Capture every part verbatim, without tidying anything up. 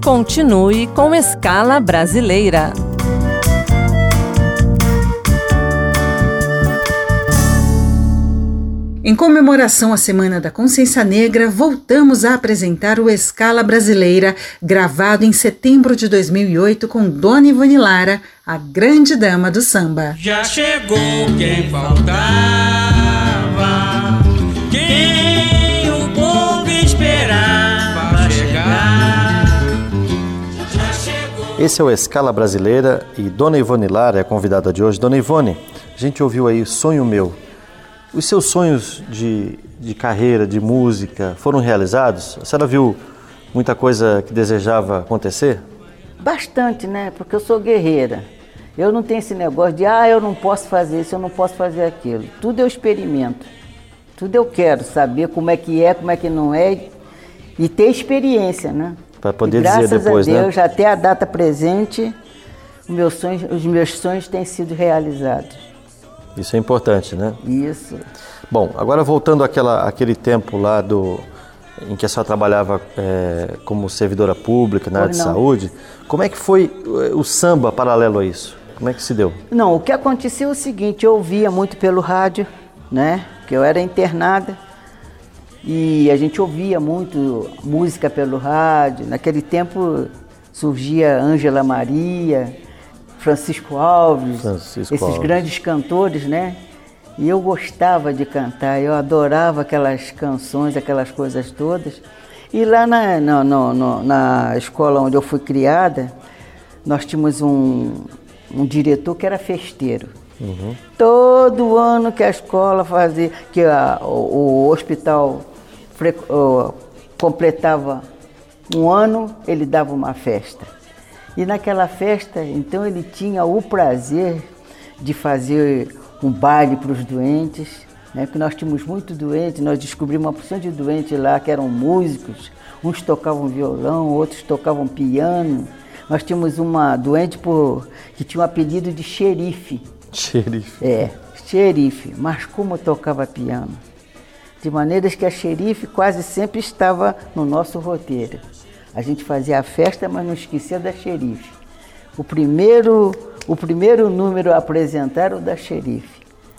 Continue com Escala Brasileira. Em comemoração à Semana da Consciência Negra, voltamos a apresentar o Escala Brasileira, gravado em setembro de dois mil e oito com Dona Ivone Lara, a grande dama do samba. Já chegou quem faltava, quem o povo esperava chegar. Já chegou. Esse é o Escala Brasileira e Dona Ivone Lara é a convidada de hoje. Dona Ivone, a gente ouviu aí Sonho Meu. Os seus sonhos de, de carreira, de música, foram realizados? A senhora viu muita coisa que desejava acontecer? Bastante, né? Porque eu sou guerreira. Eu não tenho esse negócio de, ah, eu não posso fazer isso, eu não posso fazer aquilo. Tudo eu experimento. Tudo eu quero saber como é que é, como é que não é e ter experiência, né? Para poder e dizer depois, a Deus, né? Até a data presente, os meus sonhos, os meus sonhos têm sido realizados. Isso é importante, né? Isso. Bom, agora voltando àquela, àquele tempo lá do, em que a senhora trabalhava é, como servidora pública na área de saúde, como é que foi o samba paralelo a isso? Como é que se deu? Não, o que aconteceu é o seguinte, eu ouvia muito pelo rádio, né? Porque eu era internada e a gente ouvia muito música pelo rádio. Naquele tempo surgia Ângela Maria, Francisco Alves, Francisco esses Alves. grandes cantores, né? E eu gostava de cantar, eu adorava aquelas canções, aquelas coisas todas. E lá na, no, no, no, na escola onde eu fui criada, nós tínhamos um, um diretor que era festeiro. Uhum. Todo ano que a escola fazia, que a, o, o hospital fre, o, completava um ano, ele dava uma festa. E naquela festa, então, ele tinha o prazer de fazer um baile para os doentes, né? Porque nós tínhamos muitos doentes, nós descobrimos uma porção de doentes lá que eram músicos, uns tocavam violão, outros tocavam piano. Nós tínhamos uma doente por, que tinha um apelido de xerife. Xerife. É, xerife, mas como tocava piano. De maneiras que a xerife quase sempre estava no nosso roteiro. A gente fazia a festa, mas não esquecia da xerife. O primeiro, o primeiro número a apresentar era o da xerife.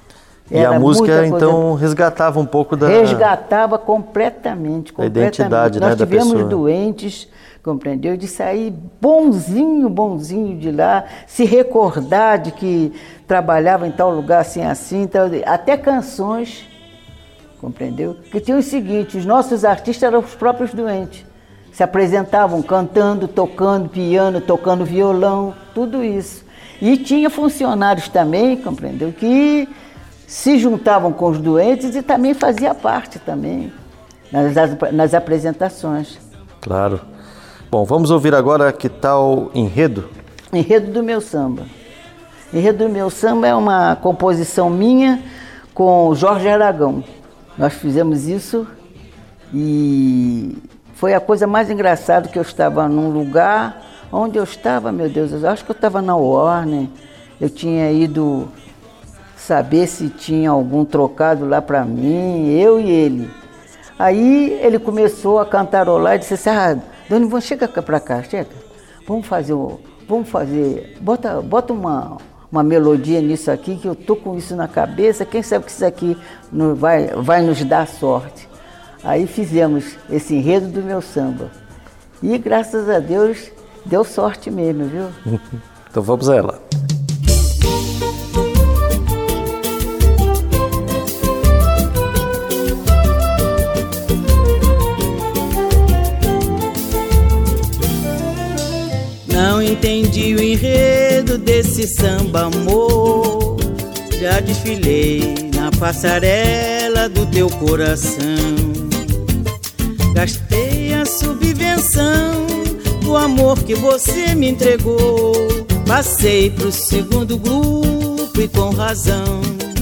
E Era a música, então, coisa... resgatava um pouco da... Resgatava completamente, completamente. A identidade, Nós né, da tivemos pessoa. doentes, compreendeu? De sair bonzinho, bonzinho de lá, se recordar de que trabalhava em tal lugar, assim, assim, tal, até canções, compreendeu? Que tinha o seguinte, os nossos artistas eram os próprios doentes. Se apresentavam cantando, tocando piano, tocando violão, tudo isso. E tinha funcionários também, compreendeu, que se juntavam com os doentes e também fazia parte também nas, nas apresentações. Claro. Bom, vamos ouvir agora que tal Enredo? Enredo do Meu Samba. Enredo do Meu Samba é uma composição minha com o Jorge Aragão. Nós fizemos isso e... foi a coisa mais engraçada que eu estava num lugar, onde eu estava, meu Deus, eu acho que eu estava na Warner, eu tinha ido saber se tinha algum trocado lá para mim, eu e ele. Aí ele começou a cantarolar e disse assim, ah, Dona Ivone, chega para cá, chega, vamos fazer, vamos fazer, bota, bota uma, uma melodia nisso aqui, que eu tô com isso na cabeça, quem sabe que isso aqui vai, vai nos dar sorte. Aí fizemos esse Enredo do Meu Samba. E graças a Deus deu sorte mesmo, viu? Então vamos a ela. Não entendi o enredo desse samba, amor. Já desfilei na passarela do teu coração. Gastei a subvenção do amor que você me entregou. Passei pro segundo grupo e com razão.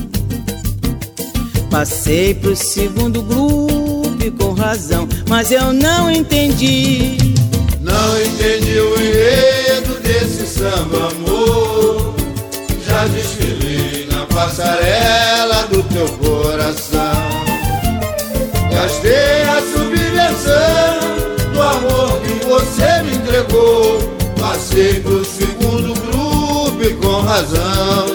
Passei pro segundo grupo e com razão. Mas eu não entendi. Não entendi o enredo desse samba, amor. Já desfilei na passarela do teu coração. Gastei a subvenção do amor que você me entregou. razão.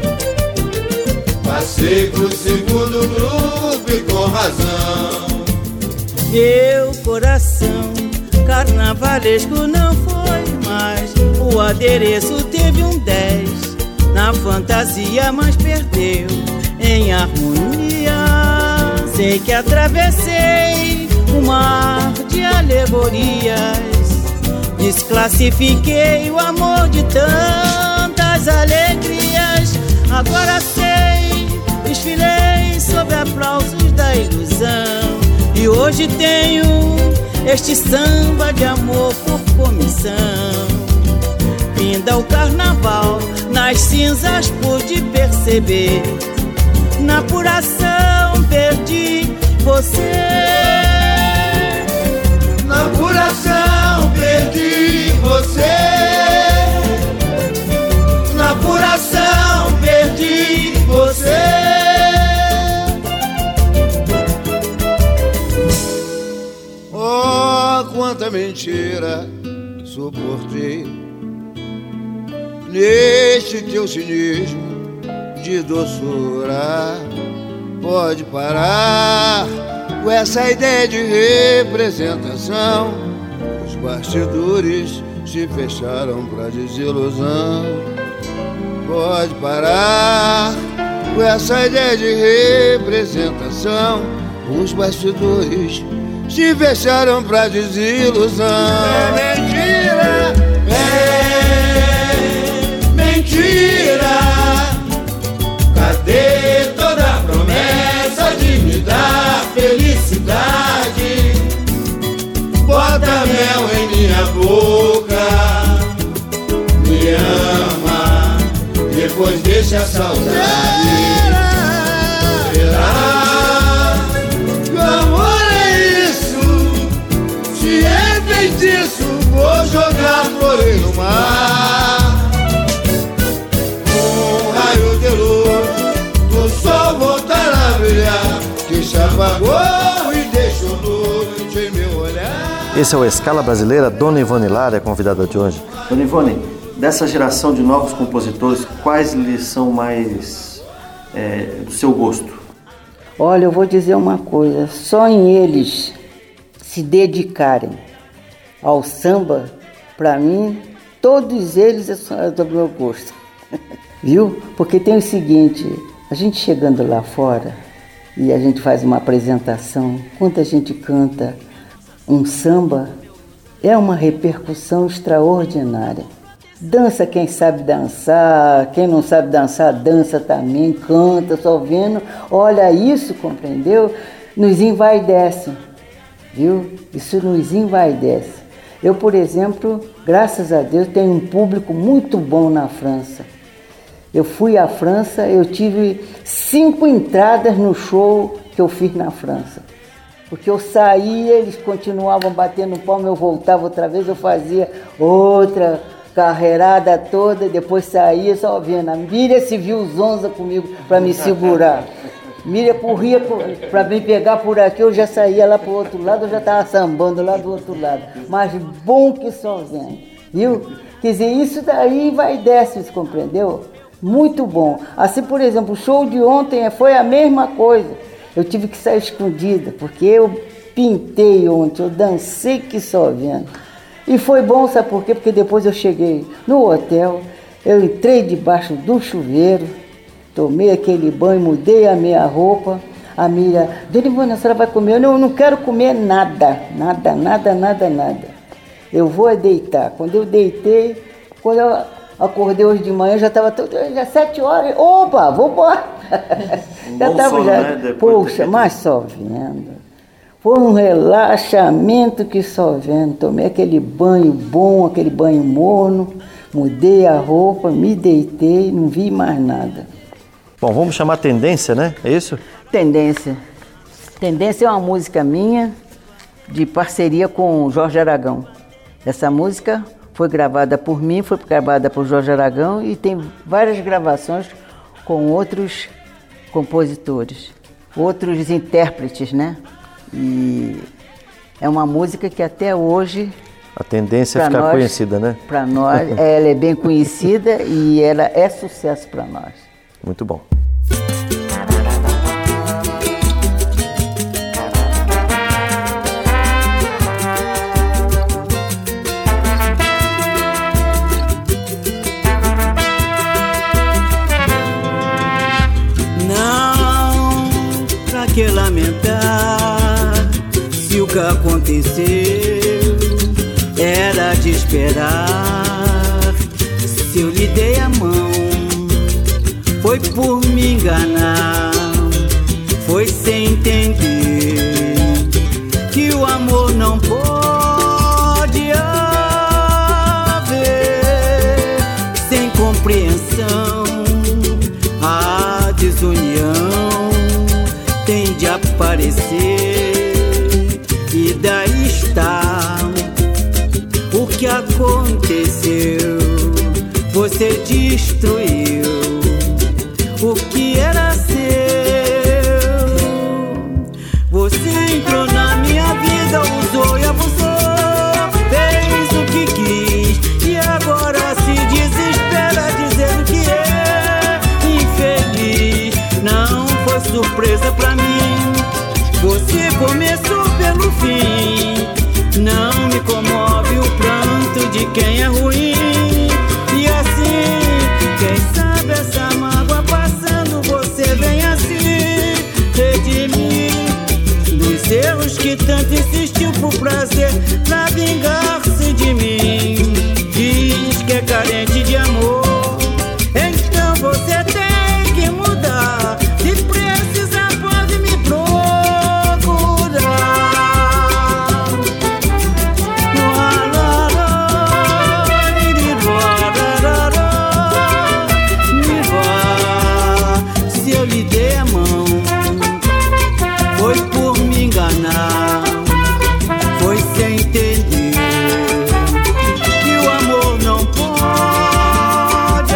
Passei pro segundo grupo e com razão. Meu coração carnavalesco não foi mais. O adereço teve um dez na fantasia, mas perdeu em harmonia. Sei que atravessei um mar de alegorias, desclassifiquei o amor de tantas alegrias. Agora sei, desfilei sob aplausos da ilusão, e hoje tenho este samba de amor por comissão. Finda o carnaval, nas cinzas pude perceber, na apuração perdi você. Na apuração perdi você. Na apuração perdi você. Oh, quanta mentira suportei neste teu cinismo de doçura. Pode parar com essa ideia de representação. Os bastidores se fecharam pra desilusão. Pode parar com essa ideia de representação. Os bastidores se fecharam pra desilusão. É mentira, é mentira. Cadê toda a promessa de me dar felicidade? Bota mel em minha boca, me ama, depois deixa a saudade. Será que o amor é isso? Se é feitiço, vou jogar flores no mar. Um raio de luz do sol voltar a brilhar, que se apagou e deixou luz em meu olhar. Esse é o Escala Brasileira. Dona Ivone Lara é a convidada de hoje. Dona Ivone, dessa geração de novos compositores, quais lhes são mais é, do seu gosto? Olha, eu vou dizer uma coisa, só em eles se dedicarem ao samba, para mim, todos eles são do meu gosto, viu? Porque tem o seguinte, a gente chegando lá fora e a gente faz uma apresentação, quando a gente canta um samba, é uma repercussão extraordinária. Dança quem sabe dançar, quem não sabe dançar, dança também, canta, só vendo. Olha, isso, compreendeu? Nos envaidece, viu? Isso nos envaidece. Eu, por exemplo, graças a Deus, tenho um público muito bom na França. Eu fui à França, eu tive cinco entradas no show que eu fiz na França. Porque eu saía, eles continuavam batendo palma, eu voltava outra vez, eu fazia outra carreirada toda, depois saía só vendo. A Miriam se viu zonza comigo para me segurar. Miriam corria para me pegar por aqui, eu já saía lá para o outro lado, eu já estava sambando lá do outro lado. Mas bom que só vendo, viu? Quer dizer, isso daí vai e desce, você compreendeu? Muito bom. Assim, por exemplo, o show de ontem foi a mesma coisa. Eu tive que sair escondida, porque eu pintei ontem, eu dancei que só vendo. E foi bom, sabe por quê? Porque depois eu cheguei no hotel, eu entrei debaixo do chuveiro, tomei aquele banho, mudei a minha roupa. A Miriam, Dona Ivone, a senhora vai comer? Eu não, eu não quero comer nada, nada, nada, nada, nada. Eu vou deitar. Quando eu deitei, quando eu acordei hoje de manhã, já estava já sete horas. Opa, vou embora. Um já estava já. Né? Poxa, de... mas só vendo. Foi um relaxamento que só vendo. Tomei aquele banho bom, aquele banho morno, mudei a roupa, me deitei, não vi mais nada. Bom, vamos chamar Tendência, né? É isso? Tendência. Tendência é uma música minha de parceria com o Jorge Aragão. Essa música foi gravada por mim, foi gravada por Jorge Aragão e tem várias gravações com outros compositores, outros intérpretes, né? E é uma música que até hoje A tendência é Pra ficar nós- conhecida, né? Para nós, ela é bem conhecida e ela é sucesso para nós. Muito bom. Não, pra que lamentar se o que aconteceu era de esperar. Se eu lhe dei a mão, foi por me enganar, foi sem entender que o amor não pode haver sem compreensão. A desunião tem de aparecer e daí está o que aconteceu. Você destruiu o que era seu. Você entrou na minha vida, usou e abusou, fez o que quis e agora se desespera dizendo que é infeliz. Não foi surpresa pra mim, você começou pelo fim. Não me comove o pranto de quem é ruim. E assim, quem sabe essa mágoa passando, você vem assim redimir dos erros que tanto insistiu por prazer, pra vingar-se de mim. Diz que é carente de amor, então você tem que mudar. Se precisar pode me procurar. Se eu lhe dei a mão, foi por me enganar, foi sem entender que o amor não pode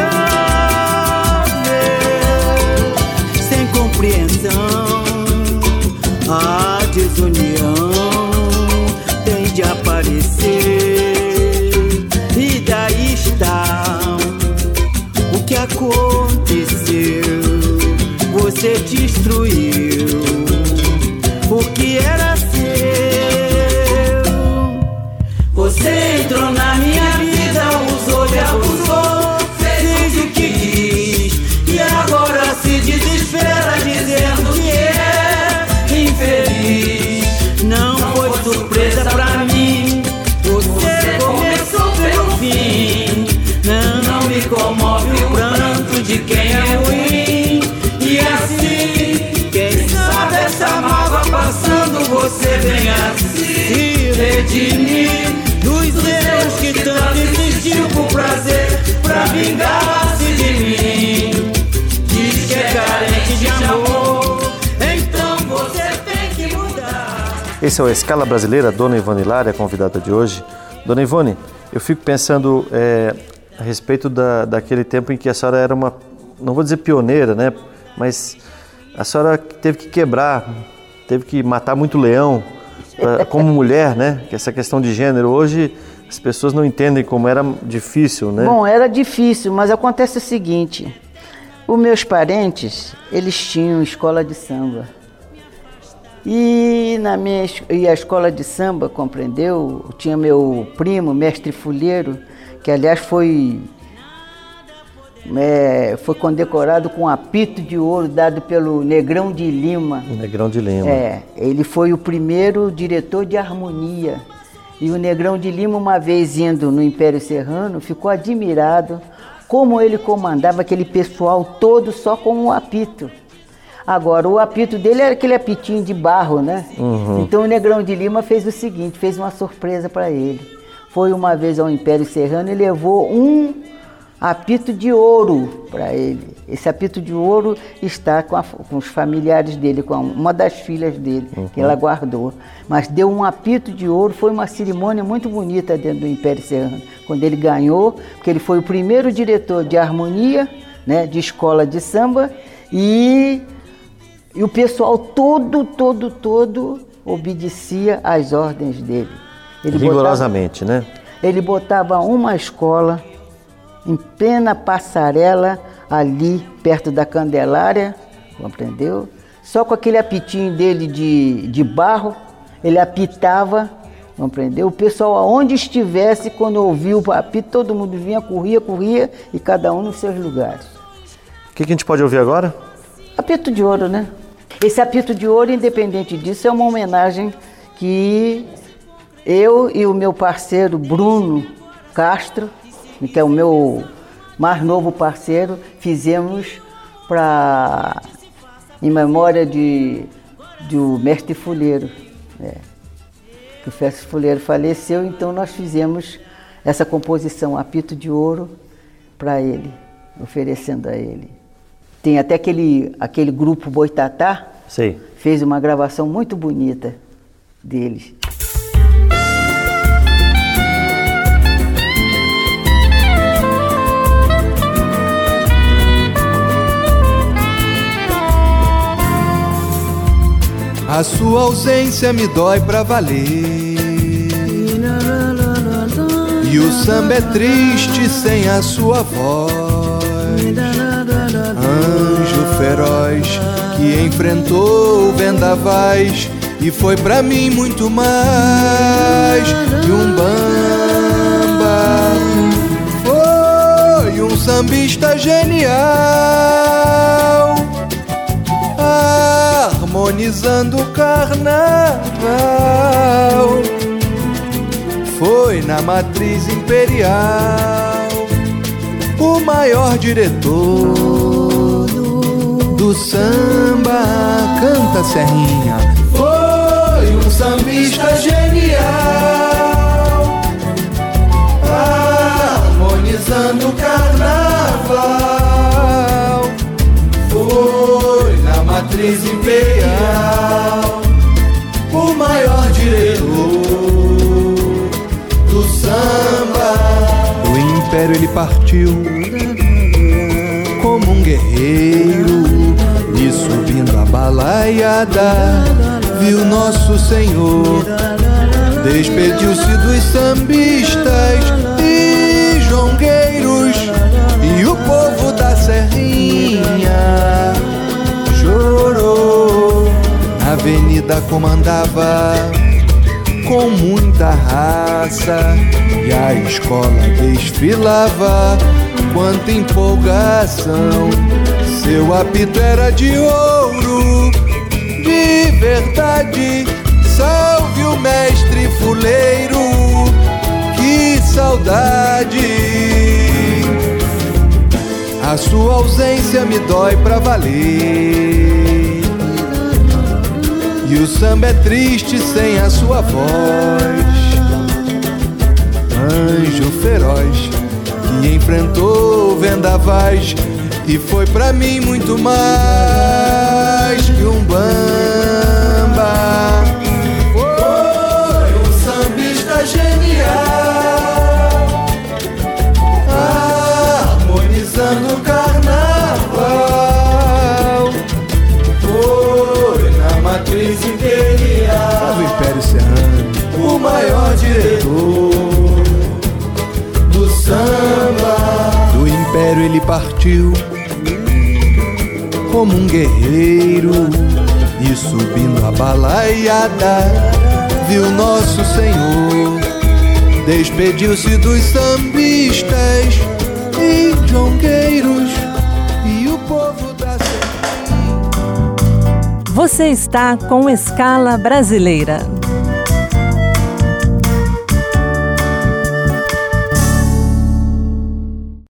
haver sem compreensão. A desunião tem de aparecer e daí está o que aconteceu. Você destruiu o que era seu. Você entrou na minha vida, usou e abusou, fez o que quis e agora se desespera dizendo que é infeliz. Não foi surpresa pra mim, você começou pelo fim. Não, não me comove o pranto de quem é ruim. E assim, quem sabe essa mágoa passando, você vem assim redimir dos erros que tanto insistiu por prazer, pra vingar-se de mim. Diz que é carente de amor, então você tem que mudar. Esse é o Escala Brasileira, Dona Ivone Lara, a convidada de hoje. Dona Ivone, eu fico pensando é, a respeito da, daquele tempo em que a senhora era uma, não vou dizer pioneira, né? Mas a senhora teve que quebrar, teve que matar muito leão, pra, como mulher, né? Que essa questão de gênero, hoje as pessoas não entendem como era difícil, né? Bom, era difícil, mas acontece o seguinte: os meus parentes, eles tinham escola de samba. E, na minha, e a escola de samba, compreendeu? Tinha meu primo, mestre Fulheiro, que aliás foi... É, foi condecorado com um apito de ouro dado pelo Negrão de Lima. Negrão de Lima. É, ele foi o primeiro diretor de harmonia. E o Negrão de Lima, uma vez indo no Império Serrano, ficou admirado como ele comandava aquele pessoal todo só com um apito. Agora, o apito dele era aquele apitinho de barro, né? Uhum. Então o Negrão de Lima fez o seguinte, fez uma surpresa para ele. Foi uma vez ao Império Serrano e levou um apito de ouro para ele. Esse apito de ouro está com, a, com os familiares dele, com uma das filhas dele, uhum. que ela guardou. Mas deu um apito de ouro, foi uma cerimônia muito bonita dentro do Império Serrano, quando ele ganhou, porque ele foi o primeiro diretor de harmonia, né, de escola de samba, e, e o pessoal todo, todo, todo obedecia às ordens dele. Ele rigorosamente, botava, né? Ele botava uma escola em plena passarela, ali perto da Candelária, compreendeu? Só com aquele apitinho dele de, de barro, ele apitava, compreendeu? O pessoal, aonde estivesse, quando ouvia o apito, todo mundo vinha, corria, corria, e cada um nos seus lugares. O que, que a gente pode ouvir agora? Apito de ouro, né? Esse apito de ouro, independente disso, é uma homenagem que eu e o meu parceiro Bruno Castro, que é o meu mais novo parceiro, fizemos para em memória de, de o mestre Fuleiro, né? Que o mestre Fuleiro faleceu, então nós fizemos essa composição Apito de Ouro para ele, oferecendo a ele. Tem até aquele, aquele grupo Boitatá, Sei. Fez uma gravação muito bonita deles. A sua ausência me dói pra valer, e o samba é triste sem a sua voz. Anjo feroz que enfrentou vendavais e foi pra mim muito mais que um bamba. Foi um sambista genial, harmonizando o carnaval. Foi na matriz imperial o maior diretor do samba. Canta, Serrinha. Foi um sambista genial, harmonizando o carnaval. Foi na matriz imperial o maior diretor do samba. Do império ele partiu como um guerreiro, e subindo a balaiada viu Nosso Senhor. Despediu-se dos sambistas e jongueiros, e o povo da Serrinha chorou. A avenida comandava com muita raça, e a escola desfilava, quanta empolgação. Seu apito era de ouro, de verdade. Salve o mestre Fuleiro, que saudade. A sua ausência me dói pra valer, e o samba é triste sem a sua voz. Anjo feroz que enfrentou vendavais e foi pra mim muito mais que um bamba. Foi um sambista genial, harmonizando o carnaval. Foi na matriz imperial do Império Serrano o maior diretor do samba. Do império ele partiu como um guerreiro, e subindo a balaiada viu Nosso Senhor. Despediu-se dos sambistas e jongueiros, e o povo da Serrinha. Você está com Escala Brasileira.